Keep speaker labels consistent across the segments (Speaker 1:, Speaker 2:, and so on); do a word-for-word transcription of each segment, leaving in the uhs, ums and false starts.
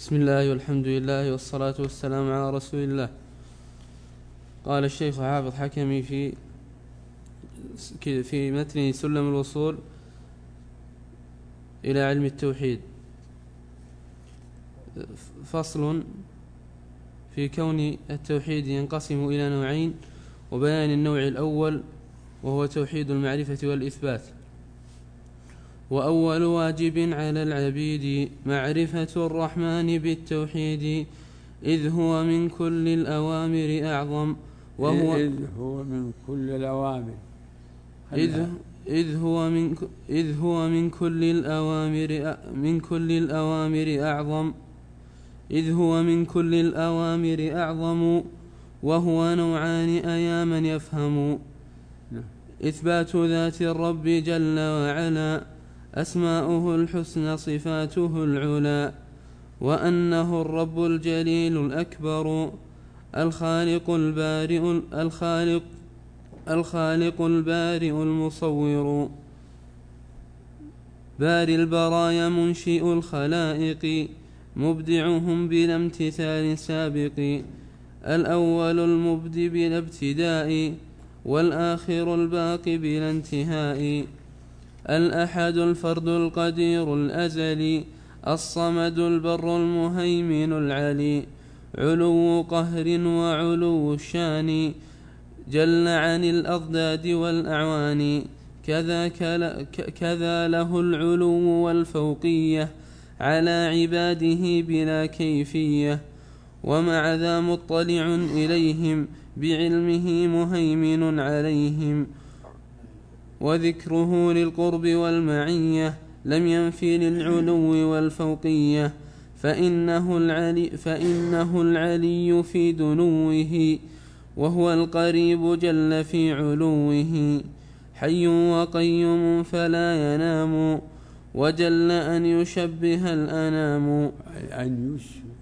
Speaker 1: بسم الله والحمد لله والصلاة والسلام على رسول الله. قال الشيخ حافظ حكمي في في متن سلم الوصول إلى علم التوحيد: فصل في كون التوحيد ينقسم إلى نوعين، وبيان النوع الأول وهو توحيد المعرفة والإثبات. وأول واجب على العبيد معرفة الرحمن بالتوحيد، إذ هو من كل الأوامر أعظم وهو
Speaker 2: إذ هو من كل الأوامر
Speaker 1: إذ إذ هو من إذ هو من كل الأوامر من كل الأوامر أعظم إذ هو من كل الأوامر أعظم وهو نوعان أيا من يفهم: إثبات ذات الرب جل وعلا، أسماؤه الحسنى صفاته العلا، وأنه الرب الجليل الأكبر، الخالق البارئ الخالق الخالق البارئ المصور، باري البرايا منشئ الخلائق، مبدعهم بلا امتثال سابق، الأول المبدي بلا ابتداء، والآخر الباقي بلا انتهاء، الأحد الفرد القدير الأزلي، الصمد البر المهيمن العلي، علو قهر وعلو الشان، جل عن الأضداد والأعوان، كذا, كذا له العلو والفوقية على عباده بلا كيفية، ومع ذا مطلع إليهم بعلمه مهيمن عليهم، وذكره للقرب والمعية لم ينفي للعلو والفوقية، فإنه العلي, فإنه العلي في دنوه، وهو القريب جل في علوه، حي وقيوم فلا ينام، وجل أن يشبه الأنام
Speaker 2: أن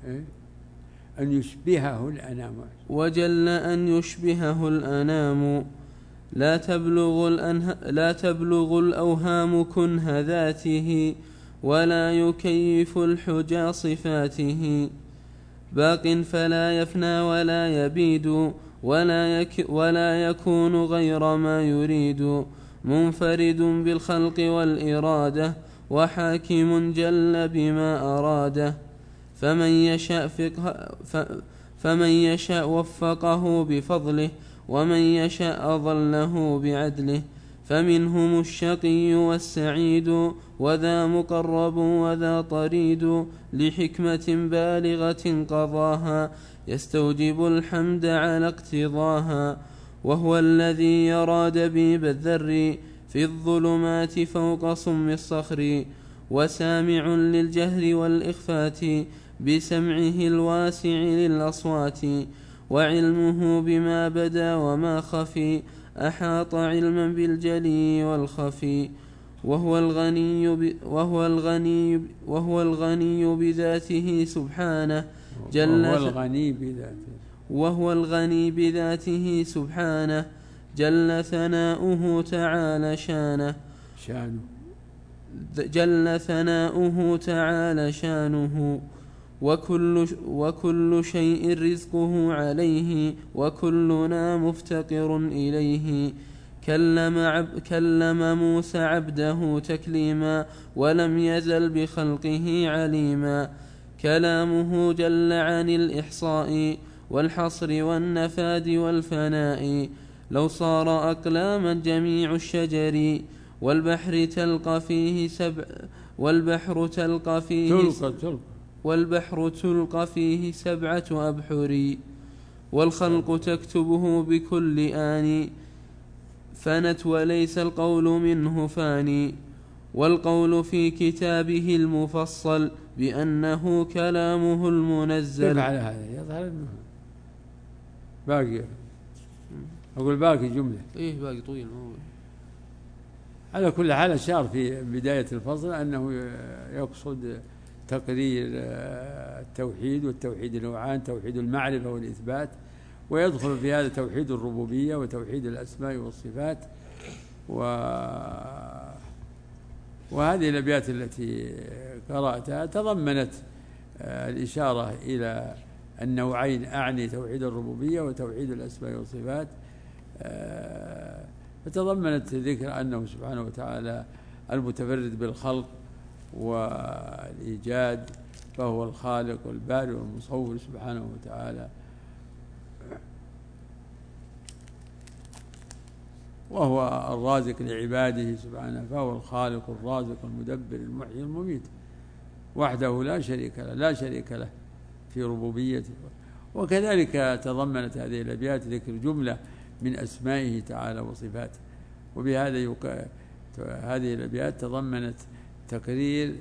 Speaker 2: أن يشبهه الأنام
Speaker 1: وجل أن يشبهه الأنام، لا تبلغ, الأنه لا تبلغ الأوهام كنه ذاته، ولا يكيف الحجى صفاته، باق فلا يفنى ولا يبيد، ولا, يك ولا يكون غير ما يريد، منفرد بالخلق والإرادة، وحاكم جل بما أراده، فمن يشاء, فقه فمن يشاء وفقه بفضله، ومن يشاء أضله بعدله، فمنهم الشقي والسعيد، وذا مقرب وذا طريد، لحكمة بالغة قضاها يستوجب الحمد على اقتضاها، وهو الذي يرى دبيب الذر في الظلمات فوق صم الصخر، وسامع للجهر والإخفات بسمعه الواسع للأصوات، وعلمه بما بدا وما خفي أحاط علما بالجلي والخفي، وهو الغني ب... وهو الغني وهو الغني بذاته سبحانه جل
Speaker 2: وهو الغني بذاته
Speaker 1: وهو الغني بذاته سبحانه جل ثناؤه تعالى شانه
Speaker 2: شانه
Speaker 1: جل ثناؤه تعالى شانه، وكل, وكل شيء رزقه عليه، وكلنا مفتقر إليه، كلم, عب كلم موسى عبده تكليما، ولم يزل بخلقه عليما، كلامه جل عن الإحصاء والحصر والنفاد والفناء، لو صار أقلاما جميع الشجر، والبحر تلقى فيه سبع والبحر تلقى فيه
Speaker 2: تلقى تلقى
Speaker 1: والبحر تلقى فيه سبعة أبحر، والخلق تكتبه بكل آن، فنت وليس القول منه فاني، والقول في كتابه المفصل بأنه كلامه المنزل.
Speaker 2: كيف على هذا يظهر أنه باقي، أقول باقي جملة
Speaker 1: إيه باقي طويل ما
Speaker 2: على كل حال. أشار في بداية الفصل أنه يقصد تقرير التوحيد، والتوحيد نوعان: توحيد المعرفة والإثبات، ويدخل في هذا توحيد الربوبية وتوحيد الأسماء والصفات. و... وهذه الأبيات التي قرأتها تضمنت الإشارة إلى النوعين، أعني توحيد الربوبية وتوحيد الأسماء والصفات، فتضمنت ذكر أنه سبحانه وتعالى المتفرد بالخلق والإيجاد، فهو الخالق والبارئ والمصور سبحانه وتعالى، وهو الرازق لعباده سبحانه، فهو الخالق الرازق المدبر المحيي المميت وحده لا شريك له لا شريك له في ربوبيته. وكذلك تضمنت هذه الأبيات ذكر جملة من أسمائه تعالى وصفاته، وبهذا يق... هذه الأبيات تضمنت تقرير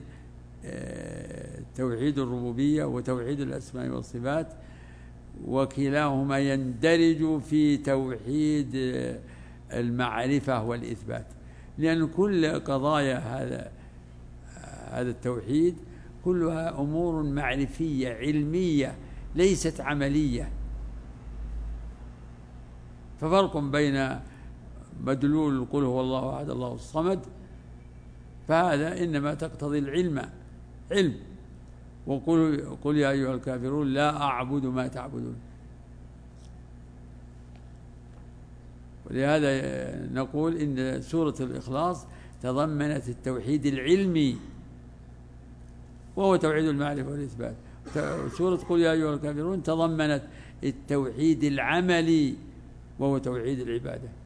Speaker 2: توحيد الربوبية وتوحيد الأسماء والصفات، وكلاهما يندرج في توحيد المعرفة والإثبات، لأن كل قضايا هذا هذا التوحيد كلها أمور معرفية علمية ليست عملية. ففرق بين مدلول قل هو الله أحد الله الصمد، فهذا إنما تقتضي العلم علم، وقل قل يا أيها الكافرون لا أعبد ما تعبدون. ولهذا نقول إن سورة الإخلاص تضمنت التوحيد العلمي وهو توحيد المعرفة والإثبات، سورة قل يا أيها الكافرون تضمنت التوحيد العملي وهو توحيد العبادة.